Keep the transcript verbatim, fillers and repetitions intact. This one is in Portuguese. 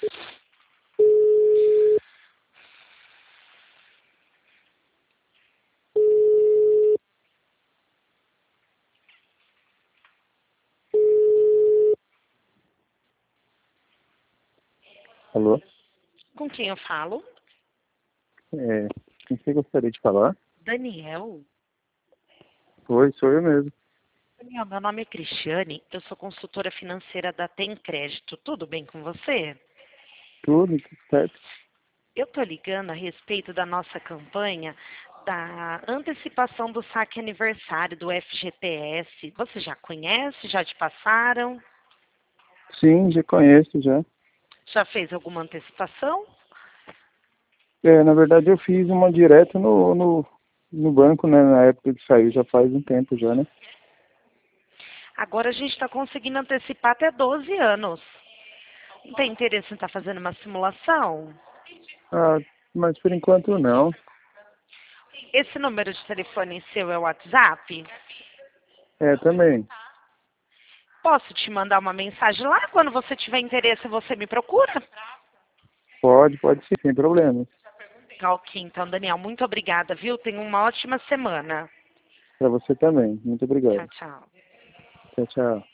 Alô? Com quem eu falo? É, com quem gostaria de falar? Daniel. Oi, sou eu mesmo. Daniel, meu nome é Cristiane, eu sou consultora financeira da Tem Crédito. Tudo bem com você? Tudo, tudo certo? Eu estou ligando a respeito da nossa campanha da antecipação do saque aniversário do F G T S. Você já conhece? Já te passaram? Sim, já conheço, já. Já fez alguma antecipação? É, na verdade eu fiz uma direto no, no, no banco, né, na época que saiu, já faz um tempo já, né? Agora a gente está conseguindo antecipar até doze anos. Não tem interesse em estar fazendo uma simulação? Ah, mas por enquanto não. Esse número de telefone seu é o WhatsApp? É, também. Posso te mandar uma mensagem lá? Quando você tiver interesse, você me procura? Pode, pode sim, sem problema. Tá ok, então, Daniel, muito obrigada, viu? Tenha uma ótima semana. Para você também. Muito Tchau, obrigado. tchau. Tchau, tchau.